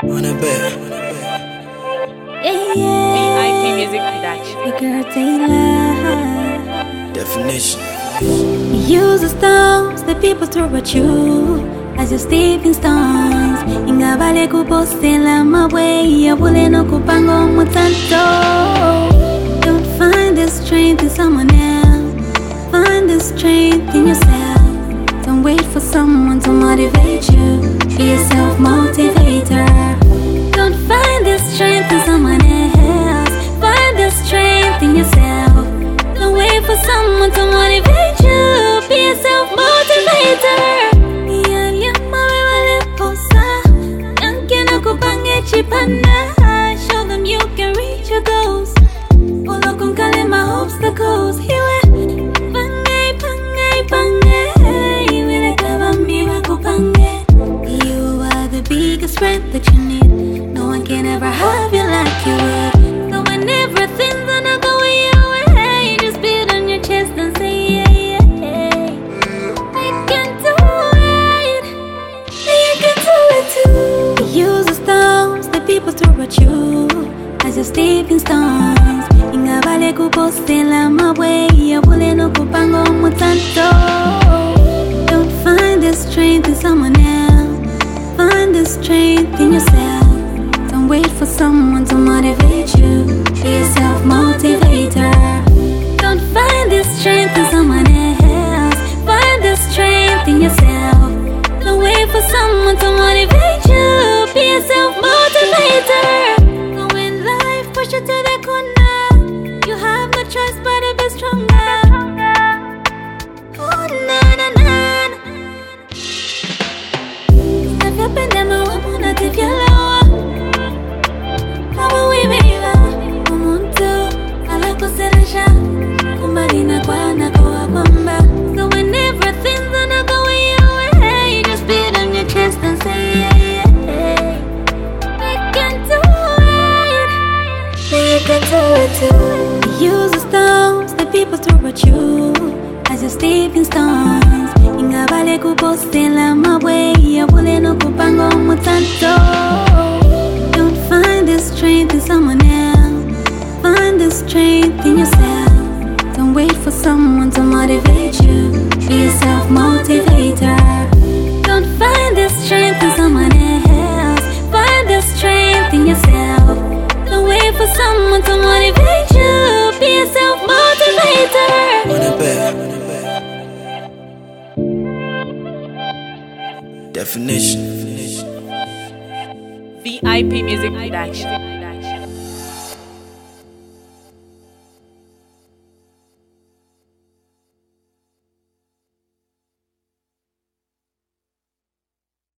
On a bed. VIP Music Production. The girl Taylor. Definition. Use the stones that people throw at you as your stepping stones. Ingabale kupostela mabwe yabule no kupango mutanto. Don't find the strength in someone else. Find the strength in yourself. Don't wait for someone to motivate you. Be a self-motivator. Don't find the strength in someone else. Find the strength in yourself. Don't wait for someone to motivate you. Be a self-motivator. Show them you can reach your goals. Olo con calma obstacles. Hiwe pange pange pange. Wile kabambi wako pange. You are the biggest strength that you need. No one can ever have you like you would. So when everything's gonna go your way, just beat on your chest and say yeah, yeah, yeah. I can do it. I can do it too. Use the stones that people throw at you as your stepping stones. Ingabale kupostela mabwe yabule no kupango mutanto. Don't find the strength in someone else. Find the strength in yourself. Don't wait for someone to motivate you. Be a self-motivator. Don't find the strength in someone else. Find the strength in yourself. Don't wait for someone to motivate you. Be a self-motivator. So when life pushes you to the corner, you have no choice but to be stronger. Oh, na na na. Inavyopendana wamuna tivyalawa. Hawa wimiwa umuntu alakuseresha kumbalina kwa nakoa kwamba. So when everything's gonna go your way, just beat on your chest and say yeah, yeah, yeah. I can do it. You can do it too. Use the stones that people throw at you as your stepping stones. Ingabale kupostela mabwe yabule no kupango mutanto. Don't find the strength in someone else. Find the strength in yourself. Don't wait for someone to motivate you. Be a self-motivator. Don't find the strength in someone else. Find the strength in yourself. Don't wait for someone to motivate you. Be a self-motivator. On a bed. Definition. VIP Music Production.